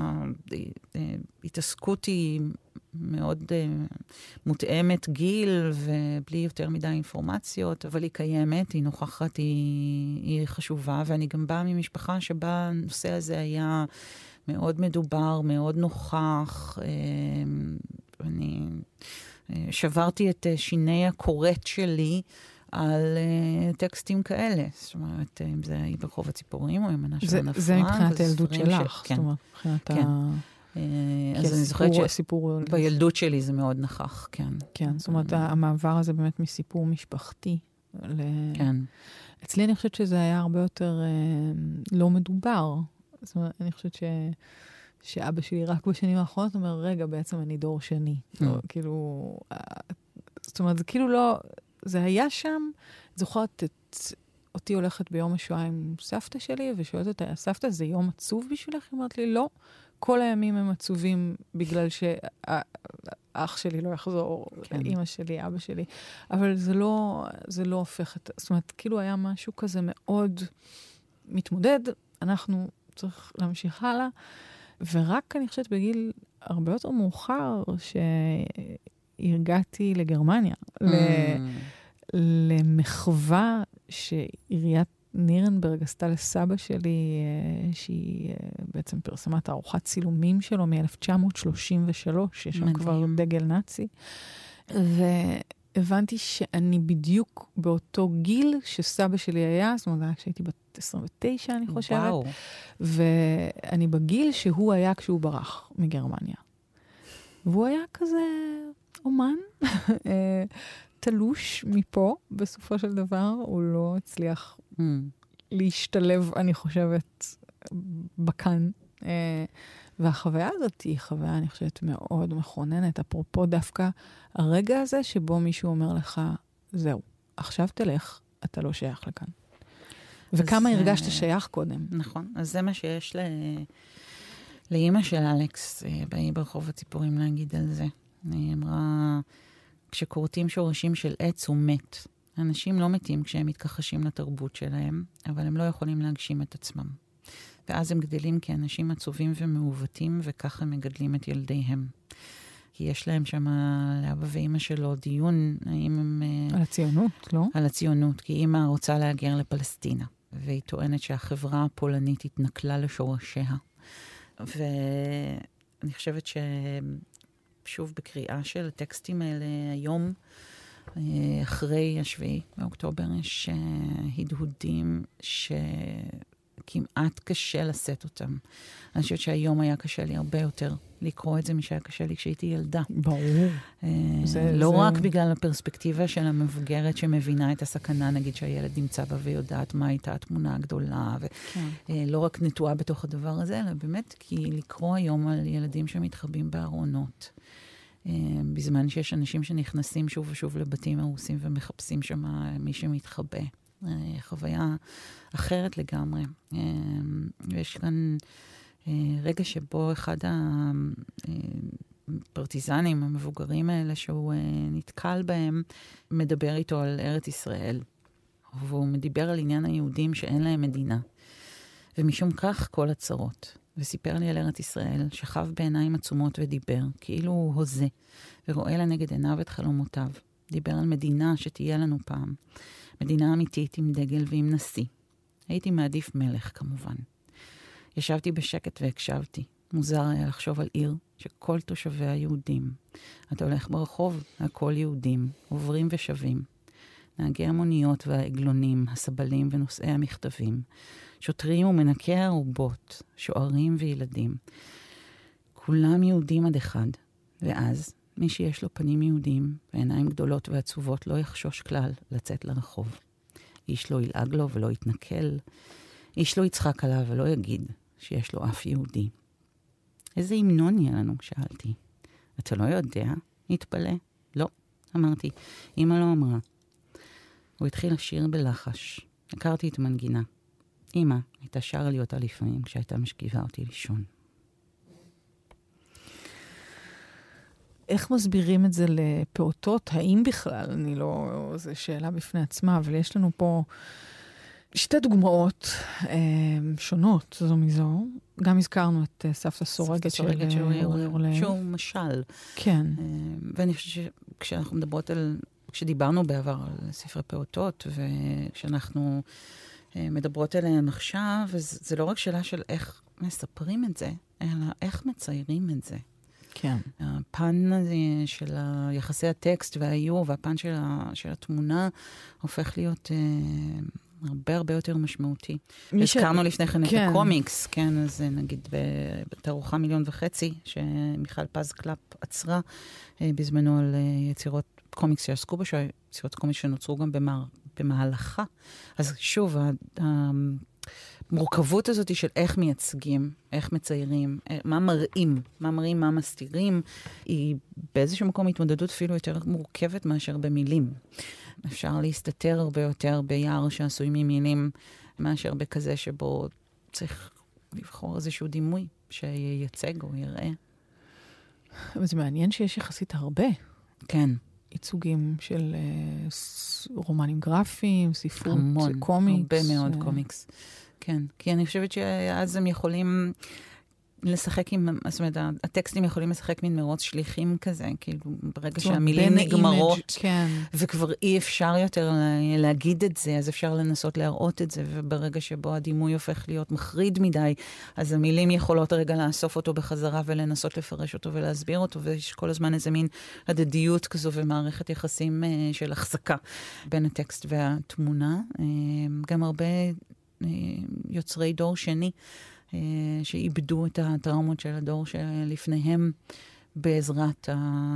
ההתעסקות היא מאוד מותאמת גיל, ובלי יותר מדי אינפורמציות, אבל היא קיימת, היא נוכחת, היא, היא חשובה, ואני גם באה ממשפחה שבה הנושא הזה היה מאוד מדובר, מאוד נוכח. אני... שברתי את שיני הקוראת שלי על uh, טקסטים כאלה. זאת אומרת, אם זה היא ברחוב הציפורים, או ימנה של הנפרה. זה מבחינת הילדות שלך. כן. זאת אומרת, מבחינת כן. ה... אז אני זוכרת שבילדות שלי זה מאוד נכח, כן. כן, זאת אומרת, המעבר הזה באמת מסיפור משפחתי. כן. אצלי אני חושבת שזה היה הרבה יותר לא מדובר. זאת אומרת, אני חושבת ש... שאבא שלי רק בשנים האחרונות אומר, רגע, בעצם אני דור שני. כאילו, זאת אומרת, זה כאילו לא, זה היה שם, זוכרת את אותי הולכת ביום השואה עם סבתא שלי, ושואלת אותה, סבתא, זה יום עצוב בשבילך? היא אומרת לי, לא, כל הימים הם עצובים בגלל שאח שלי לא יחזור, אמא שלי, אבא שלי, אבל זה לא, זה לא הופך את, זאת אומרת, כאילו היה משהו כזה מאוד מתמודד, אנחנו צריך להמשיך הלאה, ורק אני חושבת בגיל הרבה יותר מאוחר שהרגעתי לגרמניה, mm. למחווה שעיריית נירנברג עשתה לסבא שלי, שהיא בעצם פרסמה את הארוחת צילומים שלו מ-אלף תשע מאות שלושים ושלוש, יש שם כבר דגל נאצי, והבנתי שאני בדיוק באותו גיל שסבא שלי היה, זאת אומרת, כשהייתי בת עשרים ותשע, אני חושבת. וואו. ואני בגיל שהוא היה כשהוא ברח מגרמניה. והוא היה כזה אומן, תלוש מפה, בסופו של דבר, הוא לא הצליח mm. להשתלב, אני חושבת, בקן. והחוויה הזאת היא חוויה, אני חושבת, מאוד מכוננת. אפרופו דווקא הרגע הזה שבו מישהו אומר לך, זהו, עכשיו תלך, אתה לא שייך לכאן. וכמה הרגשת שייך קודם. נכון, אז זה מה שיש ל... לאמא של אלכס, באי ברחוב הציפורים להגיד על זה. היא אמרה, כשקורטים שורשים של עץ הוא מת. אנשים לא מתים כשהם מתכחשים לתרבות שלהם, אבל הם לא יכולים להגשים את עצמם. ואז הם גדלים כאנשים עצובים ומעוותים, וככה הם מגדלים את ילדיהם. כי יש להם שם, לאבא ואמא שלו, דיון, האם הם... על הציונות, לא? על הציונות, כי אמא רוצה להגר לפלסטינה. והיא טוענת שהחברה הפולנית התנכלה לשורשיה. ואני חושבת ששוב בקריאה של הטקסטים האלה היום, אחרי השביעי באוקטובר, יש הדהודים שכמעט קשה לשאת אותם. אני חושבת שהיום היה קשה לי הרבה יותר לקרוא את זה משהיה קשה לי כשהייתי ילדה. ברור. זה, לא זה... רק בגלל הפרספקטיבה של המבוגרת שמבינה את הסכנה, נגיד שהילד נמצא בה ויודעת מה הייתה התמונה הגדולה, ולא כן. רק נטועה בתוך הדבר הזה, אלא באמת כי לקרוא היום על ילדים שמתחבאים בארונות, בזמן שיש אנשים שנכנסים שוב ושוב לבתים הרוסים ומחפשים שם מי שמתחבא. חוויה אחרת לגמרי. ויש כאן רגע שבו אחד הפרטיזנים המבוגרים האלה שהוא נתקל בהם, מדבר איתו על ארץ ישראל. והוא מדבר על עניין היהודים שאין להם מדינה. ומשום כך כל הצרות. וסיפר לי על ארץ ישראל, שכב בעיניים עצומות ודיבר, כאילו הוא הוזה, ורואה לנגד עיניו את חלומותיו. דיבר על מדינה שתהיה לנו פעם. מדינה אמיתית עם דגל ועם נשיא. הייתי מעדיף מלך כמובן. ישבתי בשקט והקשבתי. מוזר היה לחשוב על עיר שכל תושביה יהודים. אתה הולך ברחוב, הכל יהודים, עוברים ושבים. נהגי המוניות והעגלונים, הסבלים ונושאי המכתבים. שוטרים ומנקי הערובות, שוערים וילדים. כולם יהודים עד אחד. ואז, מי שיש לו פנים יהודים ועיניים גדולות ועצובות לא יחשוש כלל לצאת לרחוב. איש לא ילעג לו ולא יתנכל. איש לא יצחק עליו ולא יגיד שיש לו אף יהודי. איזה המנון יהיה לנו? שאלתי. אתה לא יודע? התפלא. לא, אמרתי. אמא לא אמרה. הוא התחיל לשיר בלחש. הכרתי את מנגינה. אמא הייתה שרה לי אותה לפעמים כשהייתה משכיבה אותי לישון. איך מסבירים את זה לפעוטות? האם בכלל? אני לא... זו שאלה בפני עצמה, אבל יש לנו פה שתי דוגמאות אה, שונות זו מזו. גם הזכרנו את סבתא סורגת של אורלי. שהוא משל. כן. אה, ואני חושבת שכשאנחנו מדברות על... כשדיברנו בעבר על ספרי פעוטות, וכשאנחנו אה, מדברות עליהם עכשיו, זה לא רק שאלה של איך מספרים את זה, אלא איך מציירים את זה. כן. הפן של יחסי הטקסט והאיור, והפן של, ה, של התמונה, הופך להיות אה, הרבה הרבה יותר משמעותי. הזכרנו ש... לפני כן, כן את הקומיקס, כן, אז נגיד בתערוכה מיליון וחצי, שמיכל פז קלאפ עצרה אה, בזמנו על אה, יצירות קומיקס שעסקו בשו, יצירות קומיקס שנוצרו גם במהר, במהלכה. אז שוב, ה... ה המורכבות הזאת של איך מייצגים, איך מציירים, מה מראים, מה מראים, מה מסתירים, היא באיזשהו מקום התמודדות אפילו יותר מורכבת מאשר במילים. אפשר להסתתר הרבה יותר ביער שעשוי ממילים, מאשר בכזה שבו צריך לבחור איזשהו דימוי שייצג או יראה. אבל זה מעניין שיש יחסית הרבה. כן. ייצוגים של uh, רומנים גרפיים, ספרות, המון, קומיקס. הרבה מאוד uh... קומיקס. כן, כי אני חושבת שאז הם יכולים לשחק עם, זאת אומרת, הטקסטים יכולים לשחק מין מרוץ שליחים כזה, כאילו ברגע שהמילים נגמרות, כן. וכבר אי אפשר יותר להגיד את זה, אז אפשר לנסות להראות את זה, וברגע שבו הדימוי הופך להיות מחריד מדי, אז המילים יכולות רגע לאסוף אותו בחזרה ולנסות לפרש אותו ולהסביר אותו, ויש כל הזמן איזה מין הדדיות כזו ומערכת יחסים של החזקה בין הטקסט והתמונה. גם הרבה יוצרי דור שני, שאיבדו את הטראומות של הדור שלפניהם בעזרת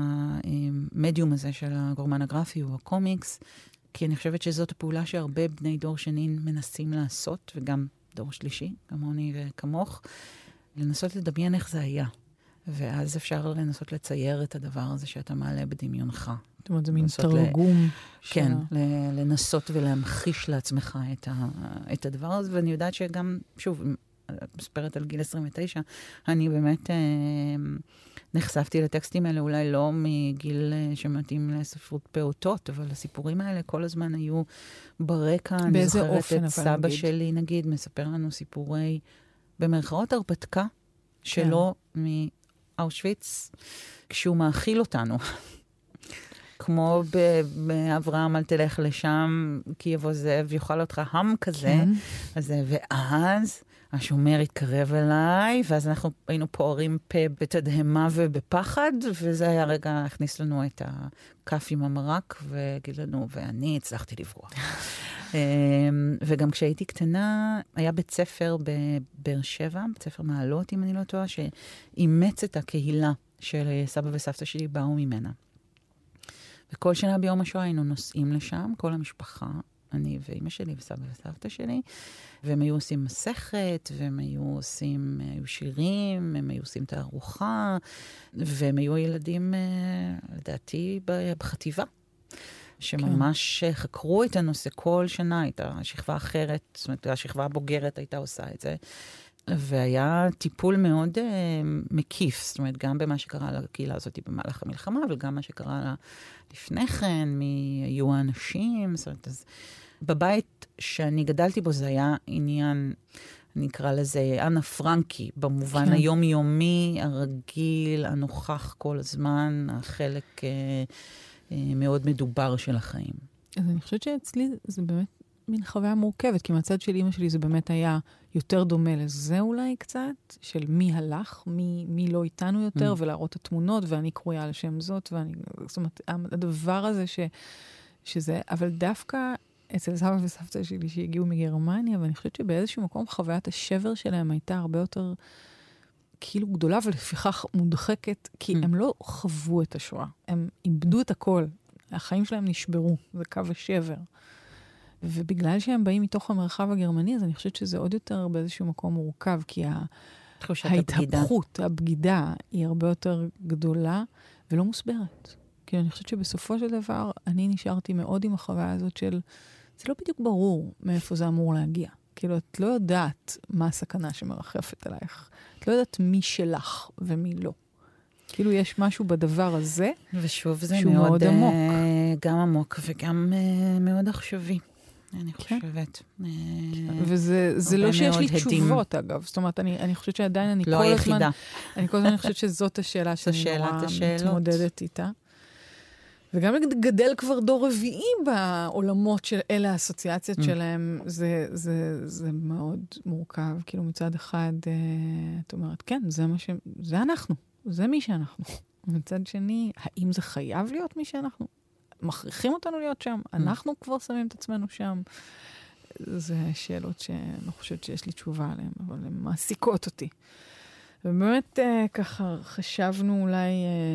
המדיום הזה של הגורמן הגרפי או הקומיקס, כי אני חושבת שזאת הפעולה שהרבה בני דור שני מנסים לעשות, וגם דור שלישי, כמוני וכמוך, לנסות לדמיין איך זה היה. ואז אפשר לנסות לצייר את הדבר הזה שאתה מעלה בדמיונך. זאת אומרת, זה מין תרגום. כן, לנסות ולהמחיש לעצמך את הדבר הזה, ואני יודעת שגם, שוב, מספרת על גיל עשרים ותשע, אני באמת נחשפתי לטקסטים האלה, אולי לא מגיל שמתאים לספרות פעוטות, אבל הסיפורים האלה כל הזמן היו ברקע. אני זוכרת את סבא שלי, נגיד, מספר לנו סיפורי, במרכאות הרפתקה, שלו מאושוויץ, כשהוא מאכיל אותנו. כמו באברהם, אל תלך לשם, כי יבוא זאב, יאכל אותך הם כזה. אז, ואז השומר התקרב אליי, ואז אנחנו היינו פוערים פה בתדהמה ובפחד, וזה היה רגע, הכניס לנו את הכף עם המרק, וגיד לנו, ואני הצלחתי לברוח. וגם כשהייתי קטנה, היה בית ספר בבאר שבע, בית ספר מעלות, אם אני לא טועה, שאימץ את הקהילה של סבא וסבתא שלי, באו ממנה. וכל שנה ביום השואה היינו נוסעים לשם, כל המשפחה, אני ואמא שלי וסבא וסבתא שלי, והם היו עושים מסכת, והם היו עושים, היו שירים, הם היו עושים תערוכה, והם היו ילדים, לדעתי, בחטיבה, שממש כן. חקרו את הנושא כל שנה, הייתה שכבה אחרת, זאת אומרת, השכבה הבוגרת הייתה עושה את זה, והיה טיפול מאוד uh, מקיף, זאת אומרת, גם במה שקרה לקהילה הזאת במהלך המלחמה, אבל גם מה שקרה לה לפני כן, מי היו האנשים, זאת אומרת, אז בבית שאני גדלתי בו זה היה עניין, אני אקרא לזה, אנה פרנקי, במובן כן. היומיומי, הרגיל, הנוכח כל הזמן, החלק uh, uh, מאוד מדובר של החיים. אז אני חושבת שאצלי זה באמת מין חוויה מורכבת, כי מהצד של אמא שלי זה באמת היה יותר דומה לזה אולי קצת, של מי הלך, מי, מי לא איתנו יותר, mm. ולהראות את התמונות, ואני קרויה על שם זאת, ואני, זאת אומרת, הדבר הזה ש, שזה, אבל דווקא אצל סבא וסבתא שלי שהגיעו מגרמניה, ואני חושבת שבאיזשהו מקום חוויית השבר שלהם הייתה הרבה יותר כאילו גדולה, ולפיכך מודחקת, כי mm. הם לא חוו את השואה, הם איבדו את הכל, החיים שלהם נשברו, זה קו השבר. ובגלל שהם באים מתוך המרחב הגרמני, אז אני חושבת שזה עוד יותר באיזשהו מקום מורכב, כי ההתהפכות, הבגידה, היא הרבה יותר גדולה ולא מוסברת. כי אני חושבת שבסופו של דבר, אני נשארתי מאוד עם החוויה הזאת של, זה לא בדיוק ברור מאיפה זה אמור להגיע. כאילו, את לא יודעת מה הסכנה שמרחפת עלייך. את לא יודעת מי שלך ומי לא. כאילו, יש משהו בדבר הזה, ושוב, זה מאוד, מאוד עמוק. גם עמוק וגם מאוד עכשווי. אני חושבת. וזה לא שיש לי תשובות, אגב. זאת אומרת, אני חושבת שעדיין אני כל הזמן... לא היחידה. אני כל הזמן חושבת שזאת השאלה שאני נורא מתמודדת איתה. וגם גדל כבר דור רביעי בעולמות של אלה האסוציאציות שלהם, זה מאוד מורכב. כאילו מצד אחד, את אומרת, כן, זה אנחנו. זה מי שאנחנו. מצד שני, האם זה חייב להיות מי שאנחנו? מכריחים אותנו להיות שם, אנחנו כבר שמים את עצמנו שם. זה שאלות שאני חושבת שיש לי תשובה עליהן, אבל הן מעסיקות אותי. ובאמת ככה חשבנו אולי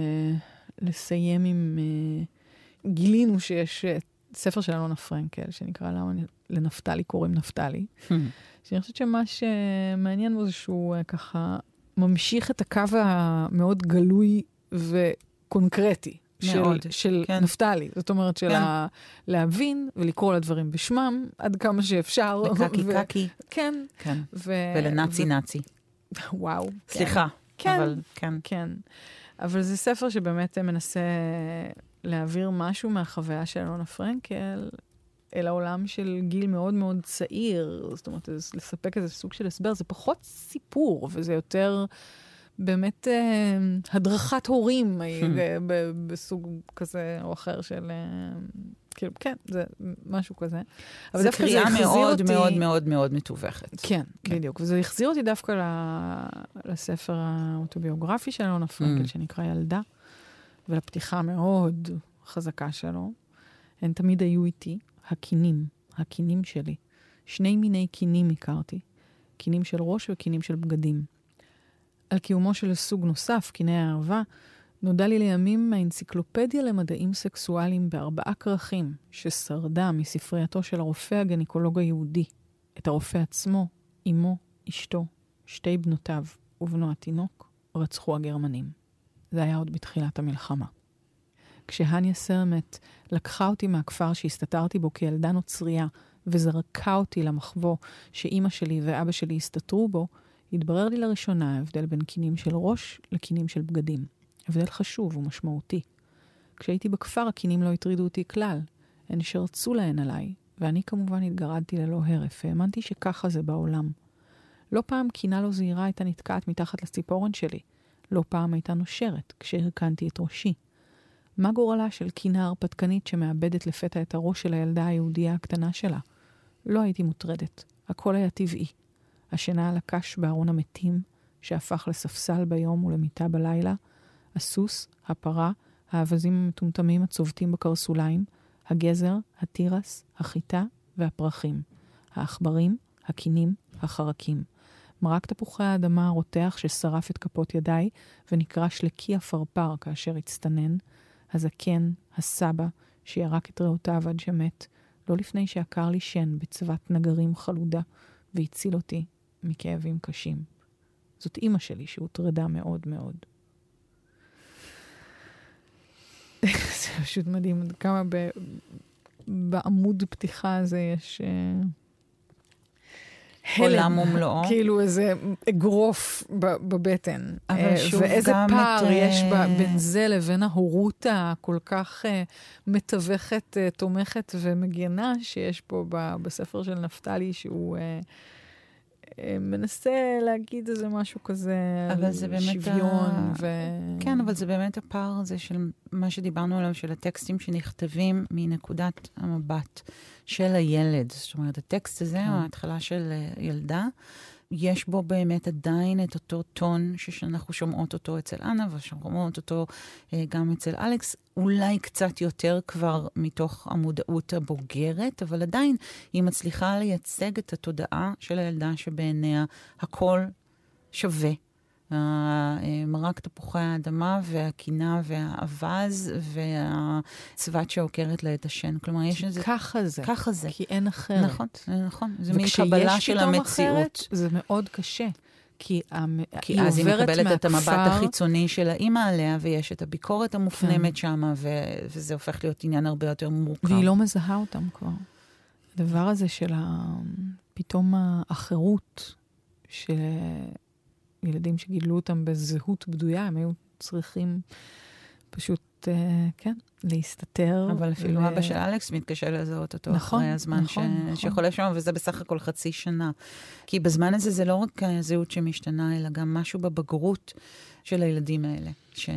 לסיים עם, גילינו שיש ספר של אלונה פרנקל, שנקרא למה לנפתלי קוראים נפתלי, שאני חושבת שמה שמעניין בו זה שהוא ככה ממשיך את הקו המאוד גלוי וקונקרטי. של, של כן. נפתלי. זאת אומרת, של כן. ה- להבין ולקרוא לדברים בשמם, עד כמה שאפשר. לקקי ו- קקי. כן. כן. ו- ולנאצי ו- נאצי. וואו. סליחה. כן. אבל כן. כן. אבל זה ספר שבאמת מנסה להעביר משהו מהחוויה של אלונה פרנקל, אל העולם של גיל מאוד מאוד צעיר. זאת אומרת, לספק איזה סוג של הסבר. זה פחות סיפור, וזה יותר... באמת אה, הדרכת הורים ב- בסוג כזה או אחר של, אה, כאילו, כן, זה משהו כזה. אבל זה קריאה מאוד אותי... מאוד מאוד מאוד מתווכת. כן, כן, בדיוק. וזה החזיר אותי דווקא ל- לספר האוטוביוגרפי של אלונה פרנקל, שנקרא ילדה, ולפתיחה מאוד חזקה שלו. הן תמיד היו איתי, הקינים, הקינים שלי. שני מיני קינים הכרתי. קינים של ראש וקינים של בגדים. על קיומו של סוג נוסף, קיני הערבה, נודע לי לימים מהאנציקלופדיה למדעים סקסואליים בארבעה כרכים, ששרדה מספרייתו של הרופא הגניקולוג היהודי, את הרופא עצמו, אמו, אשתו, שתי בנותיו ובנו התינוק רצחו הגרמנים. זה היה עוד בתחילת המלחמה. כשהניה סרמט לקחה אותי מהכפר שהסתתרתי בו כילדה נוצריה וזרקה אותי למחבוא שאימא שלי ואבא שלי הסתתרו בו, התברר לי לראשונה ההבדל בין קינים של ראש לקינים של בגדים. הבדל חשוב ומשמעותי. כשהייתי בכפר הקינים לא הטרידו אותי כלל. הן שרצו להן עליי, ואני כמובן התגרדתי ללא הרף, והאמנתי שככה זה בעולם. לא פעם קינה לא זהירה הייתה נתקעת מתחת לציפורן שלי. לא פעם הייתה נושרת כשהרכנתי את ראשי. מה גורלה של קינה הרפתקנית שמאבדת לפתע את הראש של הילדה היהודיה הקטנה שלה? לא הייתי מוטרדת. הכל היה טבעי. השינה על הקש בארון המתים, שהפך לספסל ביום ולמיטה בלילה, הסוס, הפרה, האבזים המטומטמים הצובטים בקרסוליים, הגזר, הטירס, החיטה והפרחים, העכברים, הקינים, החרקים. מרק תפוחי האדמה הרותח ששרף את כפות ידיי ונקרש לקי הפרפר כאשר הצטנן, הזקן, הסבא, שירק את ראותיו עד שמת, לא לפני שעקר לי שן בצוות נגרים חלודה והציל אותי מכאבים קשים. זאת אמא שלי שהוטרדה מאוד מאוד. זה פשוט מדהים, כמה ב... בעמוד פתיחה הזה יש... עולם ומלואו. כאילו איזה אגרוף בבטן. אבל שוב ואיזה גם פער את... יש בין זה לבין ההורות הכל כך מתווכת, תומכת ומגנה שיש פה בספר של נפתלי, שהוא מנסה להגיד איזה משהו כזה, אבל זה באמת שוויון. ה... ו... כן, אבל זה באמת הפער הזה של מה שדיברנו עליו, של הטקסטים שנכתבים מנקודת המבט של הילד. זאת אומרת, הטקסט הזה, כן. ההתחלה של ילדה, יש בו באמת עדיין את אותו טון שאנחנו שומעות אותו אצל אנה, ושומעות אותו גם אצל אלכס, אולי קצת יותר כבר מתוך המודעות הבוגרת, אבל עדיין היא מצליחה לייצג את התודעה של הילדה שבעיניה הכל שווה. מרק תפוחי האדמה והקינה והאבז והצוות שעוקרת לה את השן. כלומר, יש איזה... ככה זה. ככה זה. כי אין אחרת. נכון, נכון. זה מקבלה של המציאות. אחרת, זה מאוד קשה. כי, כי אז היא מקבלת את המבט החיצוני של האמא עליה, ויש את הביקורת המופנמת שם, וזה הופך להיות עניין הרבה יותר מורכב. והיא לא מזהה אותם כבר. הדבר הזה של פתאום האחרות של... ילדים שגידלו אותם בזהות בדויה, הם היו צריכים פשוט, כן, להסתתר. אבל אפילו ו... אבא של אלכס מתקשה לזהות אותו נכון, אחרי הזמן נכון, ש... נכון. שחולה שם, וזה בסך הכל חצי שנה. כי בזמן הזה זה לא רק הזהות שמשתנה, אלא גם משהו בבגרות של הילדים האלה,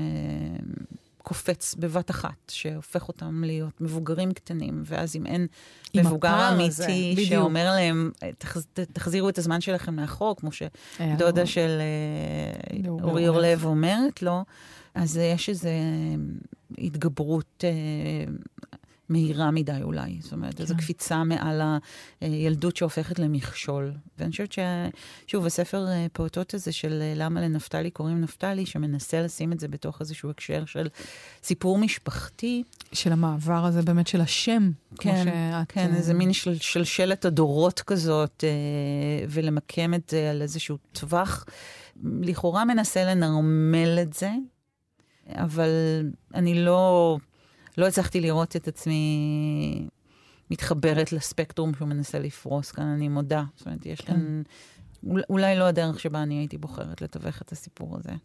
שקופץ בבת אחת, שהופך אותם להיות מבוגרים קטנים, ואז אם אין מבוגר אמיתי שאומר להם, תחזירו את הזמן שלכם מאחור, כמו שדודה של אורי אורלב אומרת לו, אז יש איזו התגברות מהירה מדי אולי. זאת אומרת, איזו קפיצה מעל הילדות שהופכת למכשול. ואני חושבת ששוב, הספר פעוטות הזה של למה לנפתלי קוראים נפתלי, שמנסה לשים את זה בתוך איזשהו הקשר של סיפור משפחתי. של המעבר הזה באמת של השם. כן, כן, איזה מין של שלשלת הדורות כזאת, ולמקם את זה על איזשהו טווח. לכאורה מנסה לנרמל את זה, אבל אני לא... לא הצלחתי לראות את עצמי מתחברת לספקטרום שהוא מנסה לפרוס כאן, אני מודה. זאת אומרת, יש כן. כאן, אולי לא הדרך שבה אני הייתי בוחרת לתווך את הסיפור הזה.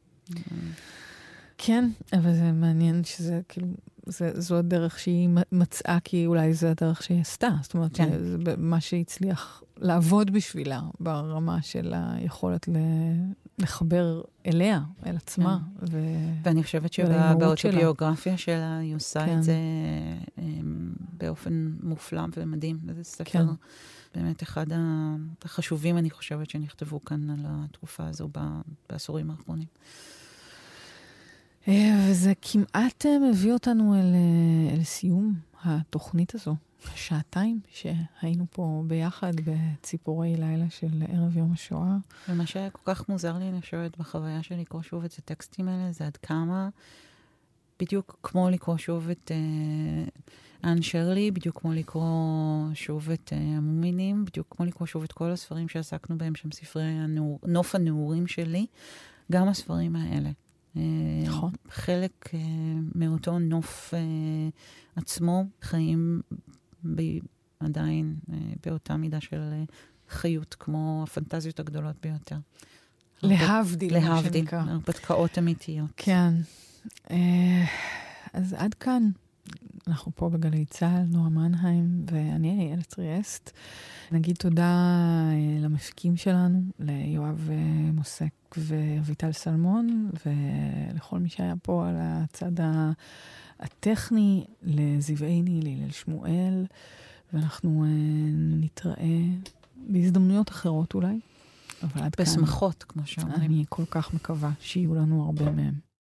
כן, אבל זה מעניין שזה כאילו, זה, זו הדרך שהיא מצאה, כי אולי זה הדרך שהיא עשתה. זאת אומרת, כן. שזה מה שהצליח לעבוד בשבילה, ברמה של היכולת ל... לחבר אליה, אל עצמה. כן. ו... ואני חושבת שבאוטוביוגרפיה שלה היא עושה כן. את זה באופן מופלא ומדהים. וזה ספר כן. באמת אחד החשובים, אני חושבת, שנכתבו כאן על התקופה הזו בעשורים האחרונים. וזה כמעט מביא אותנו אל, אל סיום התוכנית הזו. שעתיים שהיינו פה ביחד בציפורי לילה של ערב יום השואה. ומה שהיה כל כך מוזר לי, אני חושבת, בחוויה של לקרוא שוב את הטקסטים האלה, זה עד כמה, בדיוק כמו לקרוא שוב את... אן שרלי, בדיוק כמו לקרוא שוב את המומינים, בדיוק כמו לקרוא שוב את כל הספרים שעסקנו בהם, שהם ספרי הנעור, נוף הנעורים שלי, גם הספרים האלה. נכון. חלק מאותו נוף עצמו, חיים עדיין באותה מידה של חיות, כמו הפנטזיות הגדולות ביותר. להבדיל, להבדיל, הרפתקאות אמיתיות. כן. אז עד כאן, אנחנו פה בגלי צהל, נועה מנהיים, ואני איילת טריאסט. נגיד תודה למפיקים שלנו, ליואב מוסק ואביטל סלמון, ולכל מי שהיה פה על הצד הטכני, לזיו עיני, להלל שמואל, ואנחנו נתראה בהזדמנויות אחרות אולי. בשמחות, כמו שאומרים. אני כל כך מקווה שיהיו לנו הרבה מהם.